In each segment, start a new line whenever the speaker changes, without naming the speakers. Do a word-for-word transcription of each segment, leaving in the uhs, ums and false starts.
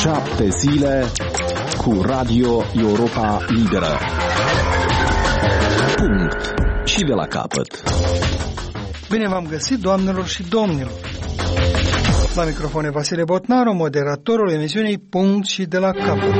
Șapte zile cu Radio Europa Liberă. Punct. Și de la capăt.
Bine v-am găsit, doamnelor și domnilor. La microfon e Vasile Botnaru, moderatorul emisiunii Punct și de la capăt.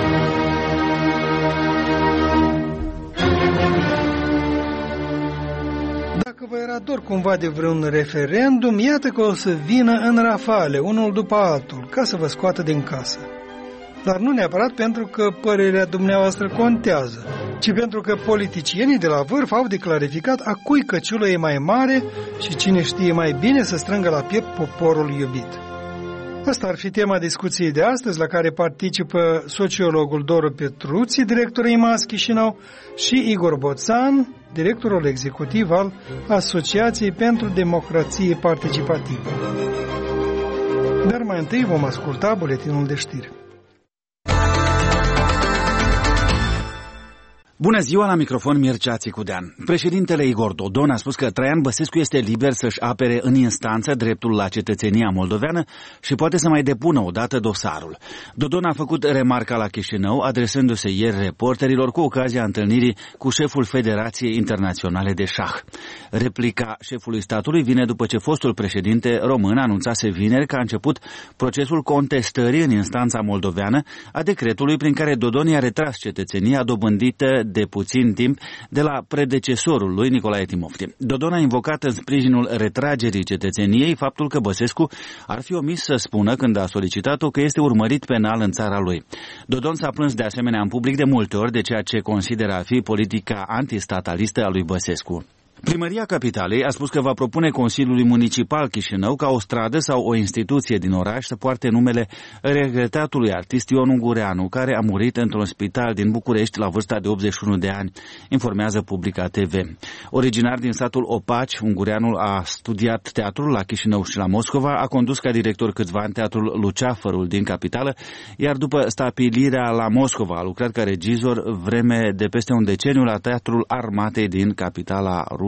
Dacă vă era dor cumva de vreun referendum, iată că o să vină în rafale, unul după altul, ca să vă scoată din casă. Dar nu neapărat pentru că părerea dumneavoastră contează, ci pentru că politicienii de la vârf au de clarificat a cui căciulă e mai mare și cine știe mai bine să strângă la piept poporul iubit. Asta ar fi tema discuției de astăzi, la care participă sociologul Doru Petruții, directorul I M A S Chișinău, și Igor Boțan, directorul executiv al Asociației pentru Democrație Participativă. Dar mai întâi vom asculta buletinul de știri.
Bună ziua, la microfon Mircea Țicudean. Președintele Igor Dodon a spus că Traian Băsescu este liber să-și apere în instanță dreptul la cetățenia moldoveană și poate să mai depună odată dosarul. Dodon a făcut remarca la Chișinău, adresându-se ieri reporterilor cu ocazia întâlnirii cu șeful Federației Internaționale de Șah. Replica șefului statului vine după ce fostul președinte român anunțase vineri că a început procesul contestării în instanța moldoveană a decretului prin care Dodon i-a retras cetățenia dobândită de puțin timp de la predecesorul lui Nicolae Timofti. Dodon a invocat în sprijinul retragerii cetățeniei faptul că Băsescu ar fi omis să spună când a solicitat-o că este urmărit penal în țara lui. Dodon s-a plâns de asemenea în public de multe ori de ceea ce consideră a fi politica antistatalistă a lui Băsescu. Primăria Capitalei a spus că va propune Consiliului Municipal Chișinău ca o stradă sau o instituție din oraș să poarte numele regretatului artist Ion Ungureanu, care a murit într-un spital din București la vârsta de optzeci și unu de ani, informează Publica T V. Originar din satul Opaci, Ungureanu a studiat teatrul la Chișinău și la Moscova, a condus ca director câțiva ani teatrul Luceafărul din capitală, iar după stabilirea la Moscova a lucrat ca regizor vreme de peste un deceniu la Teatrul Armatei din capitala rusă.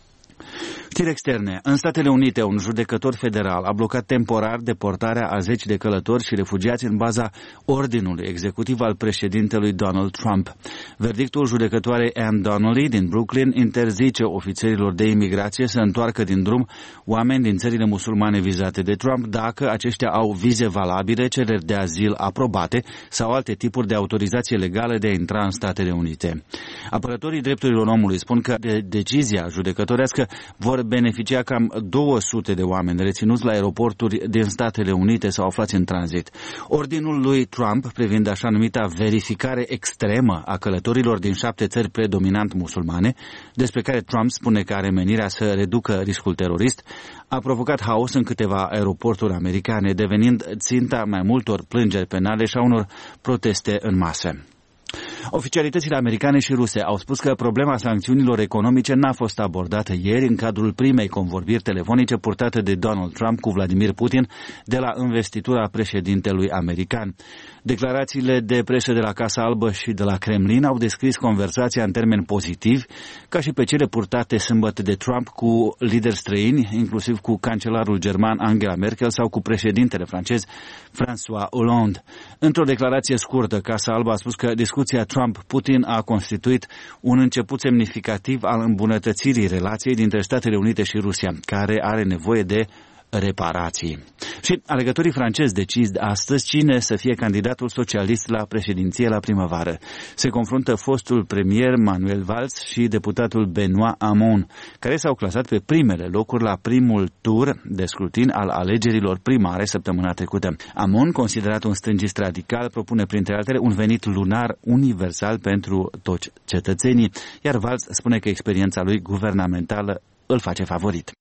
Știri externe. În Statele Unite, un judecător federal a blocat temporar deportarea a zeci de călători și refugiați în baza ordinului executiv al președintelui Donald Trump. Verdictul judecătoarei Ann Donnelly din Brooklyn interzice ofițerilor de imigrație să întoarcă din drum oameni din țările musulmane vizate de Trump dacă aceștia au vize valabile, cereri de azil aprobate sau alte tipuri de autorizație legală de a intra în Statele Unite. Apărătorii drepturilor omului spun că de decizia judecătorească vor beneficia cam două sute de oameni reținuți la aeroporturi din Statele Unite sau aflați în tranzit. Ordinul lui Trump privind așa numita verificare extremă a călătorilor din șapte țări predominant musulmane, despre care Trump spune că are menirea să reducă riscul terorist, a provocat haos în câteva aeroporturi americane, devenind ținta mai multor plângeri penale și a unor proteste în masă. Oficialitățile americane și ruse au spus că problema sancțiunilor economice n-a fost abordată ieri în cadrul primei convorbiri telefonice purtate de Donald Trump cu Vladimir Putin de la investitura președintelui american. Declarațiile de presă de la Casa Albă și de la Kremlin au descris conversația în termeni pozitivi, ca și pe cele purtate sâmbătă de Trump cu lideri străini, inclusiv cu cancelarul german Angela Merkel sau cu președintele francez François Hollande. Într-o declarație scurtă, Casa Albă a spus că discuția Trump-Putin a constituit un început semnificativ al îmbunătățirii relației dintre Statele Unite și Rusia, care are nevoie de reparații. Și alegătorii francezi decid astăzi cine să fie candidatul socialist la președinție la primăvară. Se confruntă fostul premier Manuel Valls și deputatul Benoît Hamon, care s-au clasat pe primele locuri la primul tur de scrutin al alegerilor primare săptămâna trecută. Hamon, considerat un stângist radical, propune printre altele un venit lunar universal pentru toți cetățenii, iar Valls spune că experiența lui guvernamentală îl face favorit.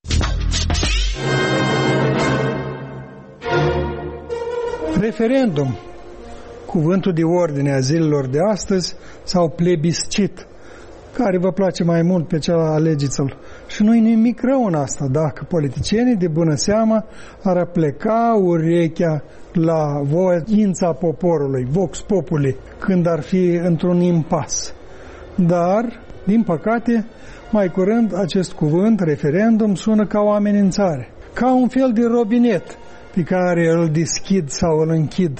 Referendum, cuvântul de ordine a zilelor de astăzi, sau plebiscit, care vă place mai mult, pe cel alegeți-l. Și nu-i nimic rău în asta, dacă politicienii de bună seamă ar pleca urechea la voința poporului, vox populi, când ar fi într-un impas. Dar, din păcate, mai curând acest cuvânt, referendum, sună ca o amenințare, ca un fel de robinet pe care îl deschid sau îl închid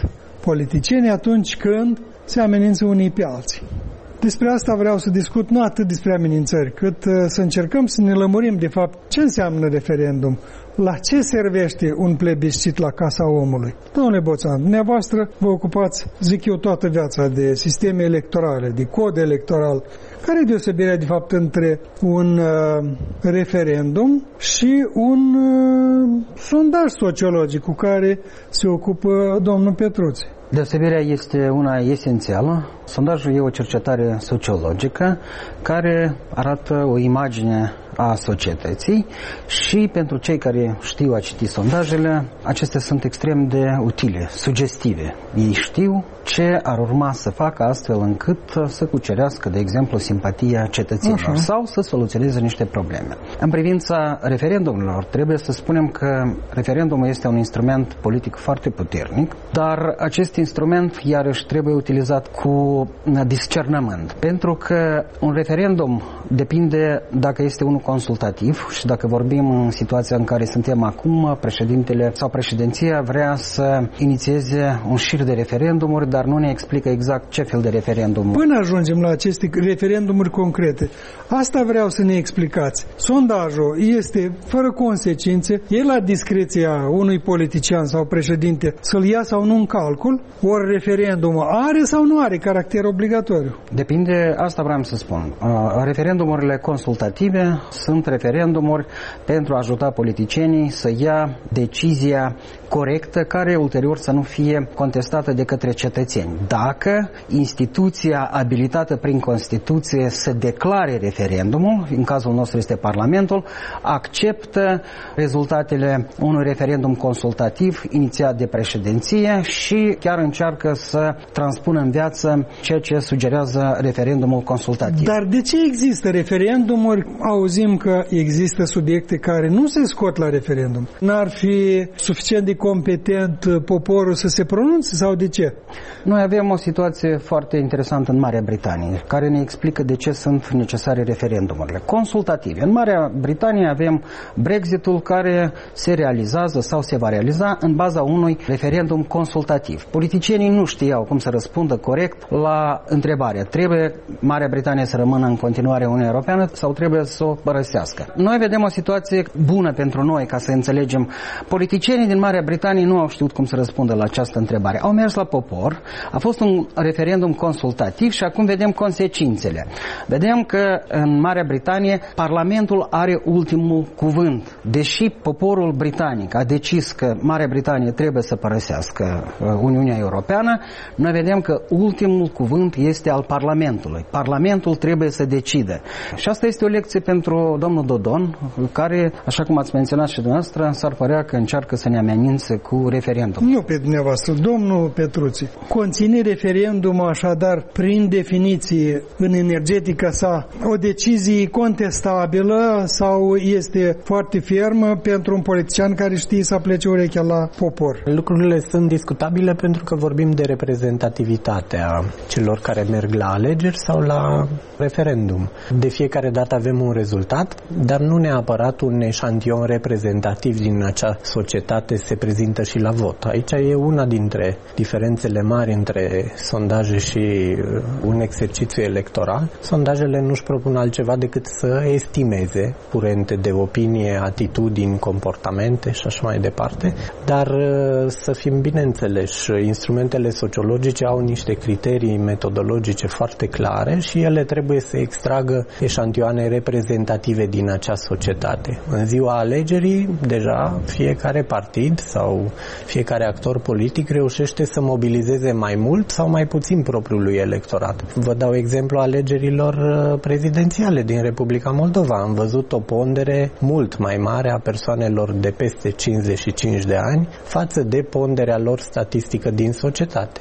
politicieni atunci când se amenință unii pe alții. Despre asta vreau să discut, nu atât despre amenințări, cât să încercăm să ne lămurim de fapt ce înseamnă referendum, la ce servește un plebiscit la Casa Omului. Domnule Boțan, dumneavoastră vă ocupați, zic eu, toată viața de sisteme electorale, de cod electoral. Care e deosebirea, de fapt, între un uh, referendum și un uh, sondaj sociologic cu care se ocupă domnul Petruți?
Deosebirea este una esențială. Sondajul e o cercetare sociologică care arată o imagine a societății și pentru cei care știu a citi sondajele, acestea sunt extrem de utile, sugestive. Ei știu ce ar urma să facă astfel încât să cucerească, de exemplu, simpatia cetățenilor Așa. sau să soluționeze niște probleme. În privința referendumurilor, trebuie să spunem că referendumul este un instrument politic foarte puternic, dar acest instrument iarăși trebuie utilizat cu discernământ, pentru că un referendum depinde dacă este unul consultativ și dacă vorbim în situația în care suntem acum, președintele sau președinția vrea să inițieze un șir de referendumuri, dar nu ne explică exact ce fel de referendum.
Până ajungem la aceste referendumuri concrete, asta vreau să ne explicați. Sondajul este fără consecințe, e la discreția unui politician sau președinte să-l ia sau nu în calcul, ori referendumul are sau nu are caracter obligatoriu?
Depinde, asta vreau să spun. Referendumurile consultative sunt referendumuri pentru a ajuta politicienii să ia decizia corectă care ulterior să nu fie contestată de către cetățeni. Dacă instituția abilitată prin Constituție să declare referendumul, în cazul nostru este Parlamentul, acceptă rezultatele unui referendum consultativ inițiat de președinție și chiar încearcă să transpună în viață ceea ce sugerează referendumul consultativ.
Dar de ce există referendumuri? Auzim că există subiecte care nu se scot la referendum. N-ar fi suficient de competent poporul să se pronunțe sau de ce?
Noi avem o situație foarte interesantă în Marea Britanie, care ne explică de ce sunt necesare referendumurile consultative. În Marea Britanie avem Brexitul care se realizează sau se va realiza în baza unui referendum consultativ. Politicienii nu știau cum să răspundă corect la întrebarea: trebuie Marea Britanie să rămână în continuare Uniunea Europeană sau trebuie să o părăsească? Noi vedem o situație bună pentru noi, ca să înțelegem. Politicienii din Marea Britanie nu au știut cum să răspundă la această întrebare. Au mers la popor, a fost un referendum consultativ și acum vedem consecințele. Vedem că în Marea Britanie Parlamentul are ultimul cuvânt. Deși poporul britanic a decis că Marea Britanie trebuie să părăsească Uniunea Europeană, noi vedem că ultimul cuvânt este al Parlamentului. Parlamentul trebuie să decide. Și asta este o lecție pentru domnul Dodon, care, așa cum ați menționat și dumneavoastră, s-ar părea că încearcă să ne amenințe cu referendum.
Nu pe dumneavoastră, domnul Petruți. Conține referendumul așadar, prin definiție, în energetica sa, o decizie contestabilă sau este foarte fermă pentru un politician care știe să plece urechea la popor?
Lucrurile sunt discutabile pentru că vorbim de reprezentativitatea celor care merg la alegeri sau la referendum. De fiecare dată avem un rezultat, dar nu neapărat un eșantion reprezentativ din acea societate se prezintă și la vot. Aici e una dintre diferențele mari între sondaje și un exercițiu electoral. Sondajele nu-și propun altceva decât să estimeze curente de opinie, atitudini, comportamente și așa mai departe, dar să fim bine înțeleși, instrumentele sociologice au niște criterii metodologice foarte clare și ele trebuie să extragă eșantioane reprezentative din acea societate. În ziua alegerii, deja fiecare partid sau fiecare actor politic reușește să mobilizeze mai mult sau mai puțin propriul lui electorat. Vă dau exemplu alegerilor prezidențiale din Republica Moldova. Am văzut o pondere mult mai mare a persoanelor de peste cincizeci și cinci de ani față de ponderea lor statistică din societate.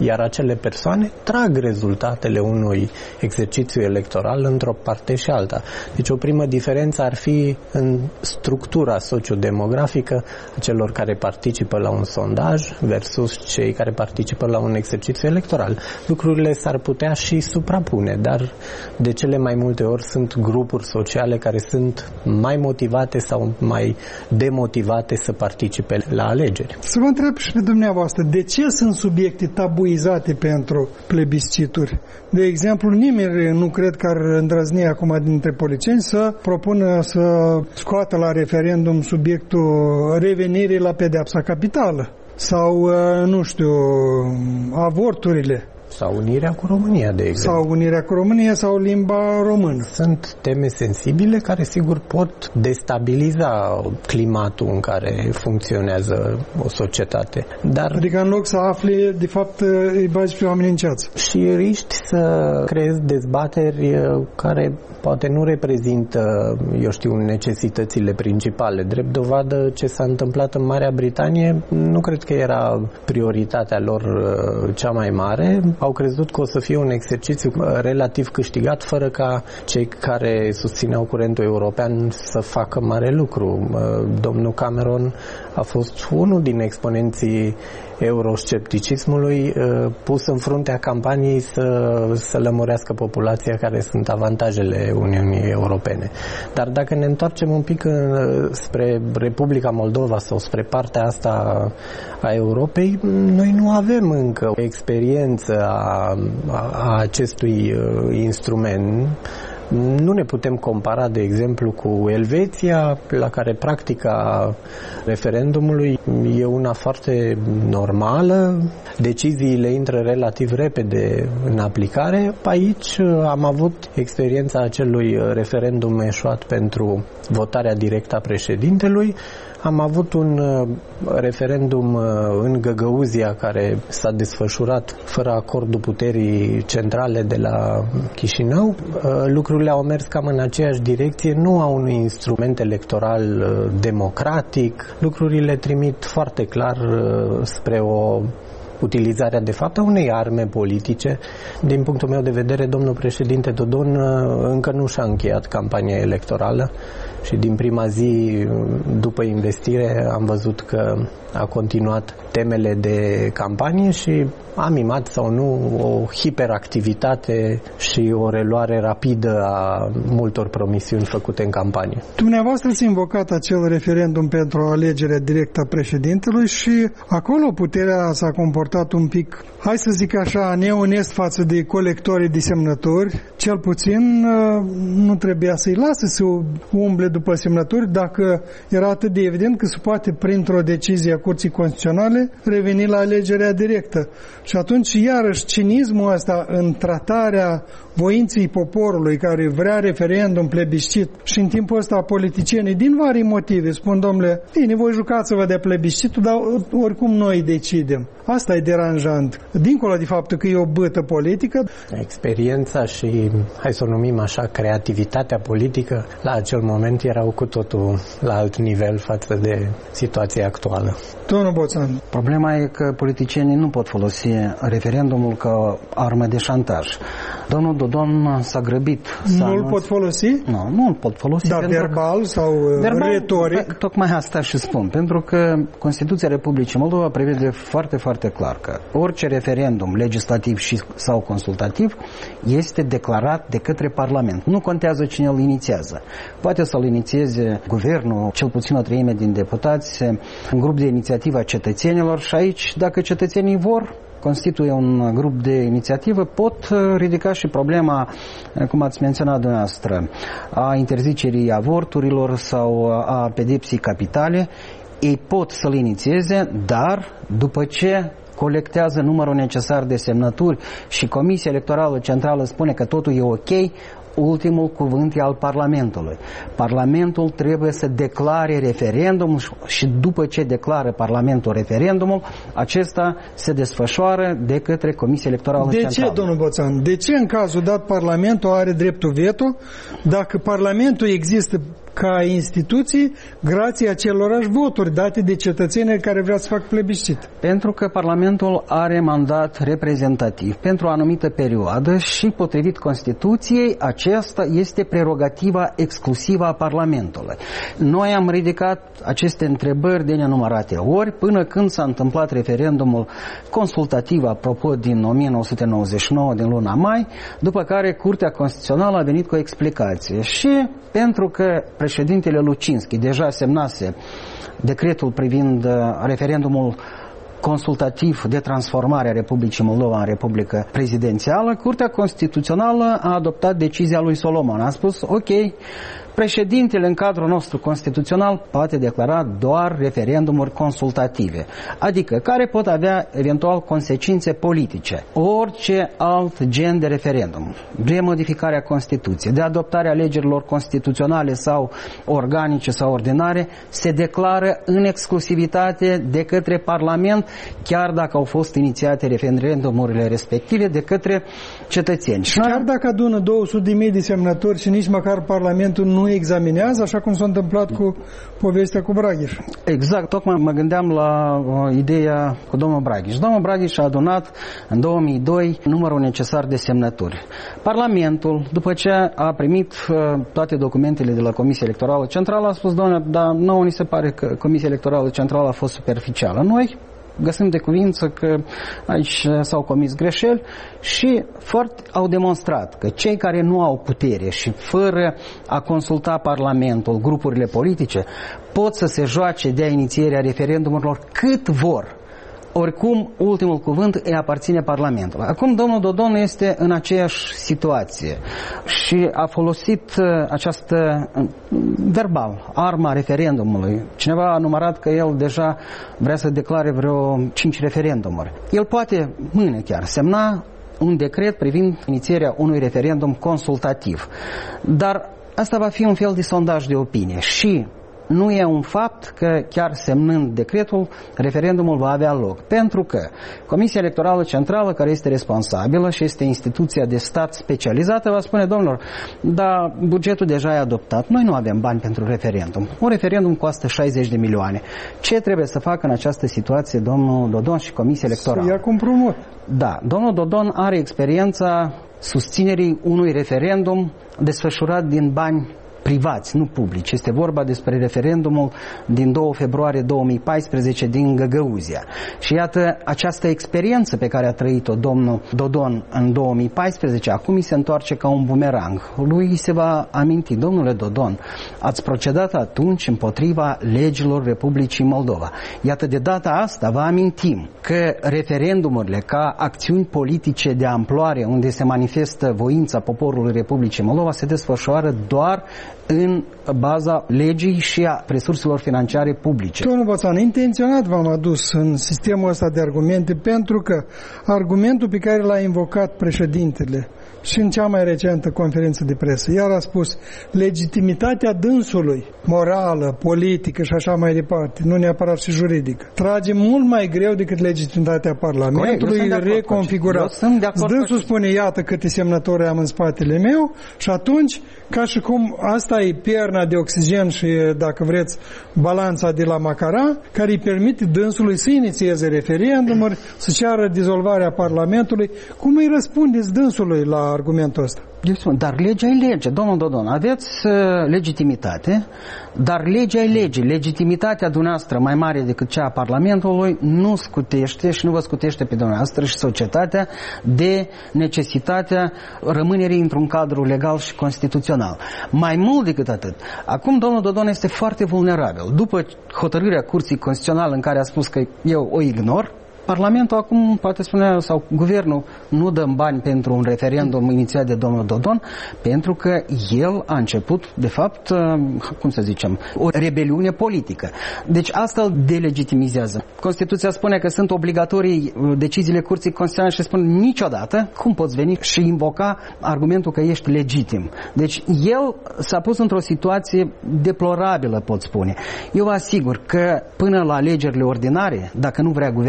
iar acele persoane trag rezultatele unui exercițiu electoral într-o parte și alta. Deci o primă diferență ar fi în structura sociodemografică a celor care participă la un sondaj versus cei care participă la un exercițiu electoral. Lucrurile s-ar putea și suprapune, dar de cele mai multe ori sunt grupuri sociale care sunt mai motivate sau mai demotivate să participe la alegeri.
Să vă întreb și pe dumneavoastră, de ce sunt subiecte tabuizate pentru plebiscituri? De exemplu, nimeni nu cred că ar îndrăzni acum dintre politicieni să propună să scoată la referendum subiectul revenirii la pedeapsa capitală sau, nu știu, avorturile.
Sau unirea cu România, de exemplu.
Sau unirea cu România sau limba română.
Sunt teme sensibile care, sigur, pot destabiliza climatul în care funcționează o societate. Dar
adică în loc să afli, de fapt, îi bagi pe oameni în ceață.
Și riști să creezi dezbateri care poate nu reprezintă, eu știu, necesitățile principale. Drept dovadă, ce s-a întâmplat în Marea Britanie, nu cred că era prioritatea lor cea mai mare. Au crezut că o să fie un exercițiu relativ câștigat, fără ca cei care susțineau curentul european să facă mare lucru. Domnul Cameron a fost unul din exponenții euroscepticismului, pus în fruntea campaniei să, să lămurească populația care sunt avantajele Uniunii Europene. Dar dacă ne întoarcem un pic spre Republica Moldova sau spre partea asta a Europei, noi nu avem încă o experiență a, a acestui instrument. Nu ne putem compara, de exemplu, cu Elveția, la care practica referendumului e una foarte normală, deciziile intră relativ repede în aplicare. Aici am avut experiența acelui referendum eșuat pentru votarea directă a președintelui. Am avut un referendum în Găgăuzia care s-a desfășurat fără acordul puterii centrale de la Chișinău. Lucrurile au mers cam în aceeași direcție, nu au un instrument electoral democratic. Lucrurile trimit foarte clar spre o utilizarea de fapt a unei arme politice. Din punctul meu de vedere, domnul președinte Dodon încă nu și-a încheiat campania electorală și din prima zi după investire am văzut că a continuat temele de campanie și a mimat sau nu o hiperactivitate și o reluare rapidă a multor promisiuni făcute în campanie.
Dumneavoastră ați invocat acel referendum pentru alegerea directă a președintelui și acolo puterea s-a comportat un pic, hai să zic așa, neonest față de colectorii de semnături. Cel puțin nu trebuia să-i lase să umble după semnături dacă era atât de evident că se poate, printr-o decizie a Curții Constituționale, reveni la alegerea directă. Și atunci, iarăși, cinismul ăsta în tratarea voinței poporului care vrea referendum, plebiscit, și în timpul ăsta politicienii, din vari motive, spun, domnule, bine, voi jucați-vă de plebiscitul, dar oricum noi decidem. Asta e deranjant. Dincolo de faptul că e o bâtă politică.
Experiența și, hai să o numim așa, creativitatea politică, la acel moment erau cu totul la alt nivel față de situația actuală.
Domnul Boțan.
Problema e că politicienii nu pot folosi referendumul ca armă de șantaj. Domnul Dodon s-a grăbit.
Nu îl pot folosi?
Nu, nu îl pot folosi.
Dar verbal că... sau verbal, retoric?
Tocmai asta și spun. Pentru că Constituția Republicii Moldova prevede foarte, foarte clar că orice referendum legislativ și sau consultativ este declarat de către Parlament. Nu contează cine îl inițiază. Poate să-l inițieze guvernul, cel puțin o treime din deputați, un grup de inițiativă a cetățenilor și aici, dacă cetățenii vor, constituie un grup de inițiativă, pot ridica și problema, cum ați menționat dumneavoastră, a interzicerii avorturilor sau a pedepsii capitale. Ei pot să-l inițieze, dar după ce colectează numărul necesar de semnături și Comisia Electorală Centrală spune că totul e ok, ultimul cuvânt e al Parlamentului. Parlamentul trebuie să declare referendumul și după ce declară Parlamentul referendumul, acesta se desfășoară de către Comisia Electorală
de
Centrală.
De ce, domnul Boțan? De ce în cazul dat Parlamentul are dreptul veto? Dacă Parlamentul există ca instituții grație acelorași voturi date de cetățenii care vrea să facă plebiscit.
Pentru că Parlamentul are mandat reprezentativ pentru o anumită perioadă și, potrivit Constituției, aceasta este prerogativa exclusivă a Parlamentului. Noi am ridicat aceste întrebări de nenumărate ori până când s-a întâmplat referendumul consultativ, apropo, din o mie nouă sute nouăzeci și nouă, din luna mai, după care Curtea Constituțională a venit cu o explicație. Și pentru că președintele Lucinski deja semnase decretul privind referendumul consultativ de transformare a Republicii Moldova în Republică Prezidențială, Curtea Constituțională a adoptat decizia lui Solomon. A spus, ok, președintele în cadrul nostru constituțional poate declara doar referendumuri consultative, adică care pot avea eventual consecințe politice. Orice alt gen de referendum, de modificarea Constituției, de adoptarea alegerilor constituționale sau organice sau ordinare, se declară în exclusivitate de către Parlament, chiar dacă au fost inițiate referendumurile respective de către cetățeni.
Și chiar dacă adună două sute de mii de semnători și nici măcar Parlamentul nu examinează, așa cum s-a întâmplat cu povestea cu Braghiș.
Exact, tocmai mă gândeam la uh, ideea cu domnul Braghiș. Domnul Braghiș a adunat în două mii doi numărul necesar de semnături. Parlamentul, după ce a primit uh, toate documentele de la Comisia Electorală Centrală, a spus, doamne, dar nouă ni se pare că Comisia Electorală Centrală a fost superficială. Noi găsim de cuvință că aici s-au comis greșeli și foarte au demonstrat că cei care nu au putere și fără a consulta Parlamentul, grupurile politice, pot să se joace de-a inițierea referendumurilor cât vor. Oricum, ultimul cuvânt îi aparține Parlamentului. Acum domnul Dodon este în aceeași situație și a folosit această verbal, arma referendumului. Cineva a numărat că el deja vrea să declare vreo cinci referendumuri. El poate, mâine chiar, semna un decret privind inițierea unui referendum consultativ. Dar asta va fi un fel de sondaj de opinie și nu e un fapt că chiar semnând decretul, referendumul va avea loc. Pentru că Comisia Electorală Centrală, care este responsabilă și este instituția de stat specializată, va spune, domnilor, dar bugetul deja e adoptat, noi nu avem bani pentru referendum. Un referendum costă șaizeci de milioane. Ce trebuie să facă în această situație domnul Dodon și Comisia Electorală?
Să ia compromis.
Da, domnul Dodon are experiența susținerii unui referendum desfășurat din bani privați, nu publici. Este vorba despre referendumul din doi februarie două mii paisprezece din Găgăuzia. Și iată, această experiență pe care a trăit-o domnul Dodon în două mii paisprezece, acum îi se întoarce ca un bumerang. Lui se va aminti, domnule Dodon, ați procedat atunci împotriva legilor Republicii Moldova. Iată, de data asta vă amintim că referendumurile ca acțiuni politice de amploare unde se manifestă voința poporului Republicii Moldova se desfășoară doar în baza legii și a resurselor financiare publice.
Domnul Boțan, intenționat v-am adus în sistemul ăsta de argumente pentru că argumentul pe care l-a invocat președintele și în cea mai recentă conferință de presă, iar a spus legitimitatea dânsului, morală, politică și așa mai departe, nu neapărat și juridică, trage mult mai greu decât legitimitatea Parlamentului reconfigurat. Dânsul spune, iată câte semnători am în spatele meu și atunci, ca și cum asta e perna de oxigen și, dacă vreți, balanța de la Macara, care îi permite dânsului să inițieze referendumuri, să ceară dizolvarea Parlamentului. Cum îi răspundeți dânsului la argumentul ăsta?
Eu spun, dar legea e lege, domnul Dodon, aveți uh, legitimitate, dar legea e lege. Legitimitatea dumneavoastră mai mare decât cea a Parlamentului nu scutește și nu vă scutește pe dumneavoastră și societatea de necesitatea rămânerii într-un cadru legal și constituțional. Mai mult decât atât, acum domnul Dodon este foarte vulnerabil. După hotărârea Curții Constituționale în care a spus că eu o ignor, Parlamentul acum poate spune, sau guvernul, nu dăm bani pentru un referendum inițiat de domnul Dodon, pentru că el a început, de fapt, cum să zicem, o rebeliune politică. Deci asta îl delegitimizează. Constituția spune că sunt obligatorii deciziile Curții Constituționale și spune niciodată cum poți veni și invoca argumentul că ești legitim. Deci el s-a pus într-o situație deplorabilă, pot spune. Eu vă asigur că până la alegerile ordinare, dacă nu vrea guvernarea,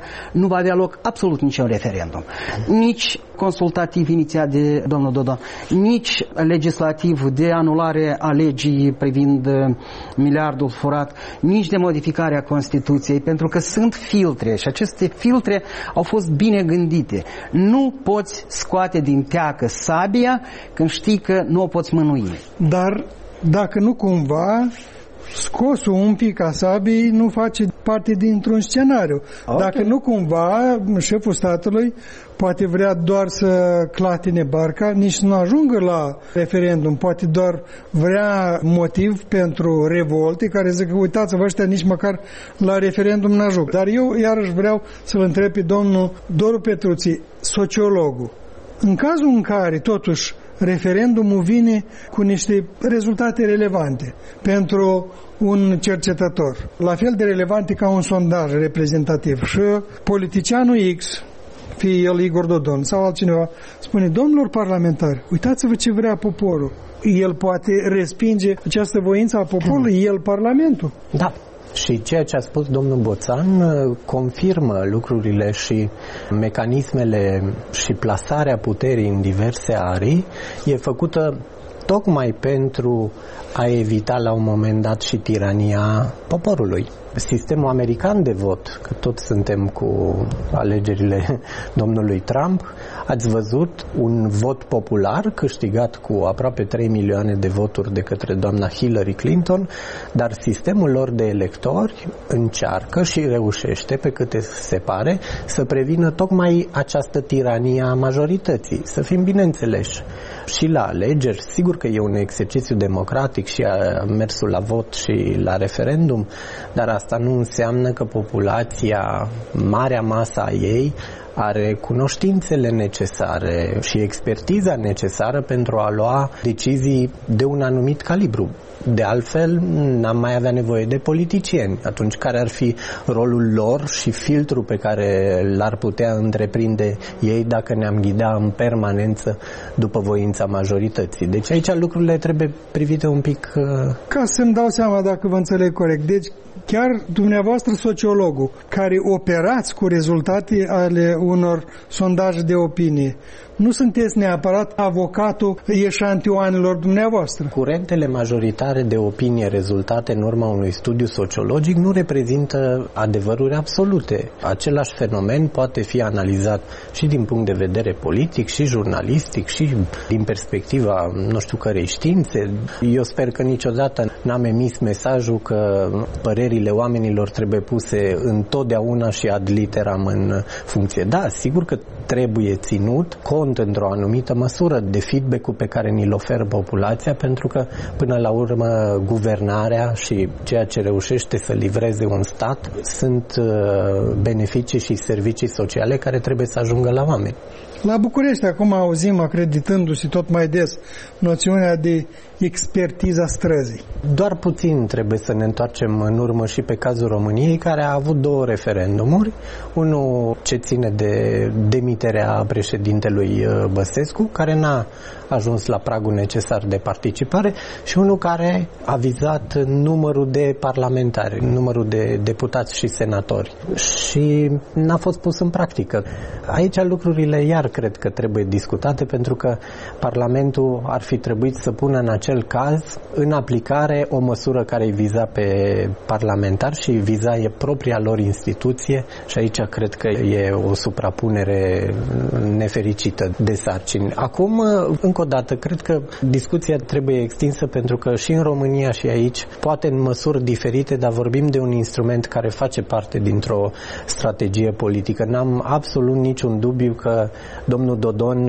nu va avea loc absolut niciun referendum. Nici consultativ inițiat de domnul Dodon, nici legislativ de anulare a legii privind miliardul furat, nici de modificarea Constituției, pentru că sunt filtre și aceste filtre au fost bine gândite. Nu poți scoate din teacă sabia când știi că nu o poți mânui.
Dar dacă nu cumva scosul un pic a sabii nu face parte dintr-un scenariu. Okay. Dacă nu cumva șeful statului poate vrea doar să clatine barca, nici nu ajungă la referendum, poate doar vrea motiv pentru revolte care zic că uitați-vă ăștia nici măcar la referendum n-ajung. Dar eu iarăși vreau să-l întreb pe domnul Doru Petruții, sociologul. În cazul în care totuși referendumul vine cu niște rezultate relevante pentru un cercetător, la fel de relevante ca un sondaj reprezentativ, și politicianul X, fie el Igor Dodon sau altcineva, spune, domnilor parlamentari, uitați-vă ce vrea poporul. El poate respinge această voință a poporului, el Parlamentul.
Da. Și ceea ce a spus domnul Boțan confirmă lucrurile și mecanismele și plasarea puterii în diverse arii e făcută tocmai pentru a evita la un moment dat și tirania poporului. Sistemul american de vot, că tot suntem cu alegerile domnului Trump, ați văzut un vot popular câștigat cu aproape trei milioane de voturi de către doamna Hillary Clinton, dar sistemul lor de electori încearcă și reușește, pe câte se pare, să prevină tocmai această tiranie a majorității. Să fim bineînțeleși. Și la alegeri, sigur că e un exercițiu democratic și a mersul la vot și la referendum, dar asta nu înseamnă că populația, marea masă a ei, are cunoștințele necesare și expertiza necesară pentru a lua decizii de un anumit calibru. De altfel, n-am mai avea nevoie de politicieni. Atunci, care ar fi rolul lor și filtrul pe care l-ar putea întreprinde ei dacă ne-am ghida în permanență după voința majorității? Deci aici lucrurile trebuie privite un pic...
Ca să-mi dau seama dacă vă înțeleg corect. Deci, chiar dumneavoastră, sociologul, care operați cu rezultate ale unor sondaje de opinie, nu sunteți neapărat avocatul eșantioanelor dumneavoastră.
Curentele majoritare de opinie rezultate în urma unui studiu sociologic nu reprezintă adevăruri absolute. Același fenomen poate fi analizat și din punct de vedere politic, și jurnalistic, și din perspectiva, nu știu cărei științe. Eu sper că niciodată n-am emis mesajul că părerile oamenilor trebuie puse întotdeauna și ad literam în funcție. Da, sigur că trebuie ținut cont într-o anumită măsură de feedback-ul pe care ni-l oferă populația, pentru că până la urmă guvernarea și ceea ce reușește să livreze un stat sunt beneficii și servicii sociale care trebuie să ajungă la oameni.
La București acum auzim, acreditându-se tot mai des, noțiunea de expertiza străzii.
Doar puțin trebuie să ne întoarcem în urmă și pe cazul României, care a avut două referendumuri. Unul ce ține de demiterea președintelui Băsescu, care n-a ajuns la pragul necesar de participare, și unul care a vizat numărul de parlamentari, numărul de deputați și senatori. Și n-a fost pus în practică. Aici lucrurile iar cred că trebuie discutate, pentru că Parlamentul ar fi trebuit să pună în acel caz în aplicare o măsură care îi viza pe parlamentari și îi viza e propria lor instituție, și aici cred că e o suprapunere nefericită de sarcini. Acum, încă o dată, cred că discuția trebuie extinsă, pentru că și în România și aici, poate în măsuri diferite, dar vorbim de un instrument care face parte dintr-o strategie politică. N-am absolut niciun dubiu că domnul Dodon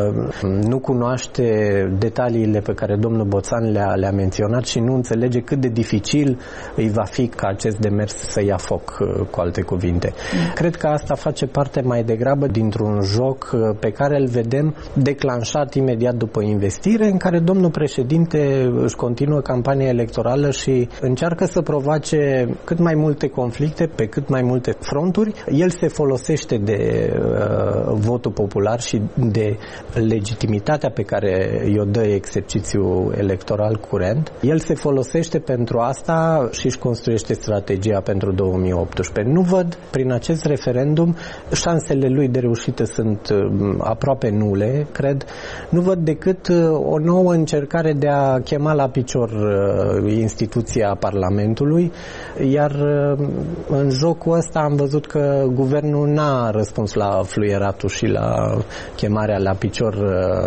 nu cunoaște detaliile pe care domnul Boțan le-a, le-a menționat și nu înțelege cât de dificil îi va fi ca acest demers să ia foc, cu alte cuvinte. Mm. Cred că asta face parte mai degrabă dintr-un joc pe care îl vedem declanșat imediat după investire, în care domnul președinte își continuă continuă campania electorală și încearcă să provoace cât mai multe conflicte pe cât mai multe fronturi. El se folosește de uh, votul popular și de legitimitatea pe care i-o dă exercițiul electoral curent. El se folosește pentru asta și își construiește strategia pentru două mii optsprezece. Nu văd prin acest referendum, șansele lui de reușită sunt aproape nule, cred. Nu văd decât o nouă încercare de a chema la picior instituția Parlamentului, iar în jocul ăsta am văzut că guvernul n-a răspuns la fluieratul și la chemarea la picior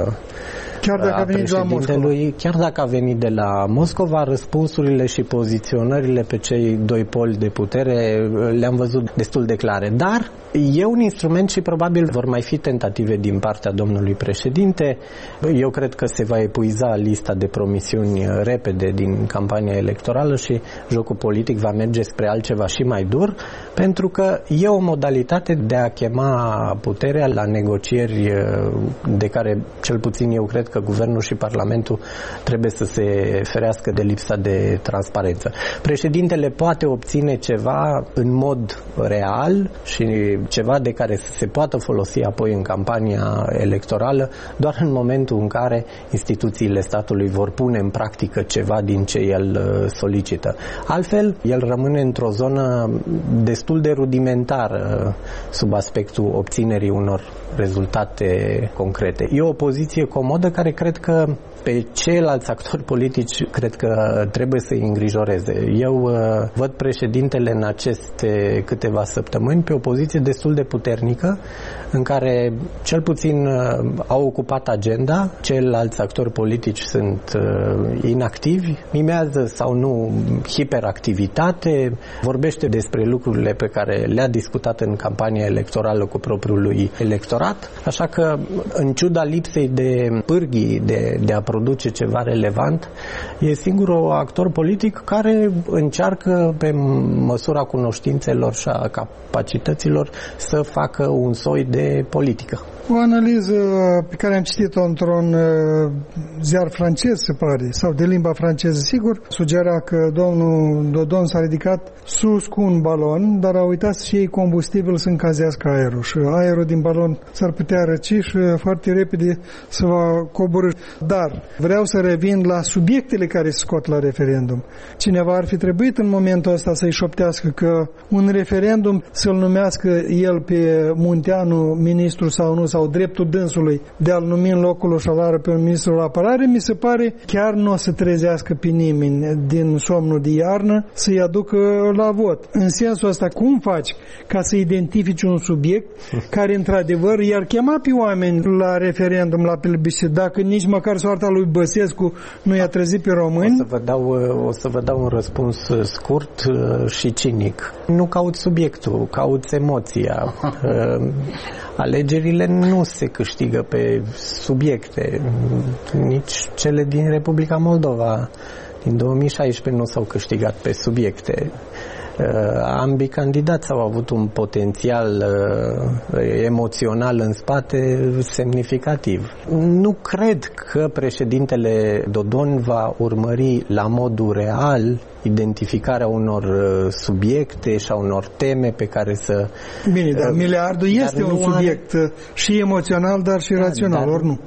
chiar dacă a venit de la Moscova.
Chiar dacă a venit de la Moscova, răspunsurile și poziționările pe cei doi poli de putere le-am văzut destul de clare. Dar e un instrument și probabil vor mai fi tentative din partea domnului președinte. Eu cred că se va epuiza lista de promisiuni repede din campania electorală și jocul politic va merge spre altceva și mai dur, pentru că e o modalitate de a chema puterea la negocieri de care cel puțin eu cred că guvernul și Parlamentul trebuie să se ferească de lipsa de transparență. Președintele poate obține ceva în mod real și ceva de care să se poată folosi apoi în campania electorală doar în momentul în care instituțiile statului vor pune în practică ceva din ce el solicită. Altfel, el rămâne într-o zonă destul de rudimentară sub aspectul obținerii unor rezultate concrete. E o poziție comodă care cred că pe ceilalți actori politici cred că trebuie să-i îngrijoreze. Eu uh, văd președintele în aceste câteva săptămâni pe o poziție destul de puternică în care cel puțin uh, au ocupat agenda, ceilalți actori politici sunt uh, inactivi, mimează sau nu hiperactivitate, vorbește despre lucrurile pe care le-a discutat în campania electorală cu propriul lui electorat, așa că în ciuda lipsei de pârghii de, de a produce ceva relevant, e singurul actor politic care încearcă pe măsura cunoștințelor și a capacităților să facă un soi de politică.
O analiză pe care am citit-o într-un ziar francez, se pare, sau de limba franceză, sigur, sugera că domnul Dodon s-a ridicat sus cu un balon, dar a uitat să iei combustibil să încălzească aerul și aerul din balon s-ar putea răci și foarte repede să va coborî. Dar vreau să revin la subiectele care se scot la referendum. Cineva ar fi trebuit în momentul ăsta să-i șoptească că un referendum să-l numească el pe Munteanu ministru sau nu, sau dreptul dânsului de a-l numi în locul oșalară pe un ministru la apărare, mi se pare chiar nu o să trezească pe nimeni din somnul de iarnă să-i aducă la vot. În sensul ăsta, cum faci ca să identifici un subiect care într-adevăr i-ar chema pe oameni la referendum, la plebiscit, dacă nici măcar soarta lui Băsescu nu i-a trezit pe români?
O să vă dau, o să vă dau un răspuns scurt și cinic. Nu cauți subiectul, cauți emoția. Alegerile nu se câștigă pe subiecte, nici cele din Republica Moldova din două mii șaisprezece nu s-au câștigat pe subiecte. Ambii candidați au avut un potențial emoțional în spate semnificativ. Nu cred că președintele Dodon va urmări la modul real identificarea unor subiecte și a unor teme pe care să...
Bine, dar miliardul este un subiect are... și emoțional, dar și da, rațional, dar ori nu?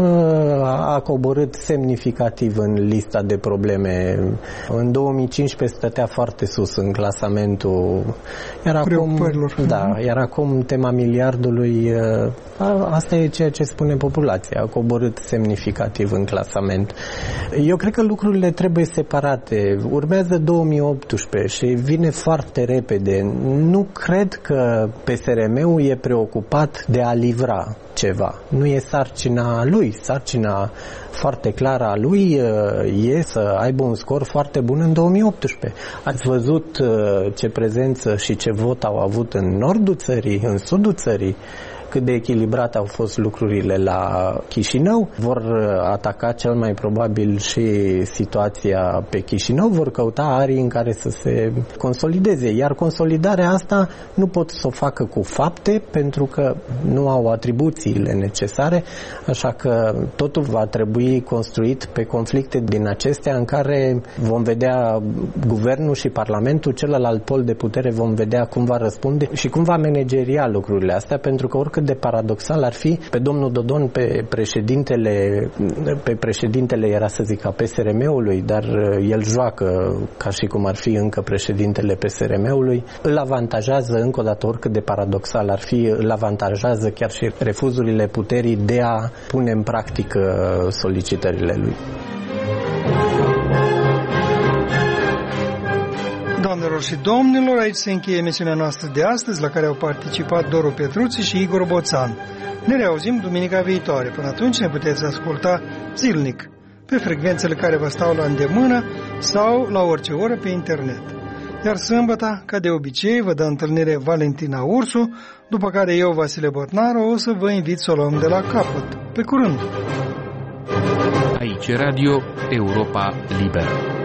A coborât semnificativ în lista de probleme. În două mii cincisprezece stătea foarte sus în clasamentul. Iar acum, da, iar acum tema miliardului, asta e ceea ce spune populația, a coborât semnificativ în clasament. Eu cred că lucrurile trebuie separate. Urmează două mii optsprezece și vine foarte repede. Nu cred că P S R M-ul e preocupat de a livra ceva. Nu e sarcina lui. Sarcina foarte clară a lui e să aibă un scor foarte bun în două mii optsprezece. Ați văzut ce prezență și ce vot au avut în nordul țării, în sudul țării. cât de echilibrate au fost lucrurile la Chișinău, vor ataca cel mai probabil și situația pe Chișinău, vor căuta arii în care să se consolideze, iar consolidarea asta nu pot să o facă cu fapte pentru că nu au atribuțiile necesare, așa că totul va trebui construit pe conflicte din acestea în care vom vedea guvernul și parlamentul, celălalt pol de putere, vom vedea cum va răspunde și cum va manageria lucrurile astea, pentru că oricât de paradoxal ar fi, pe domnul Dodon, pe președintele, pe președintele era să zic a P S R M-ului, dar el joacă ca și cum ar fi încă președintele P S R M-ului, îl avantajează, încă o dată, oricât de paradoxal ar fi, îl avantajează chiar și refuzurile puterii de a pune în practică solicitările lui.
Doamnelor și domnilor, aici se încheie emisiunea noastră de astăzi, la care au participat Doru Petruții și Igor Boțan. Ne reauzim duminica viitoare. Până atunci ne puteți asculta zilnic, pe frecvențele care vă stau la îndemână sau la orice oră pe internet. Iar sâmbătă, ca de obicei, vă dă întâlnire Valentina Ursu, după care eu, Vasile Botnaru, o să vă invit să o luăm de la capăt. Pe curând!
Aici Radio Europa Liberă.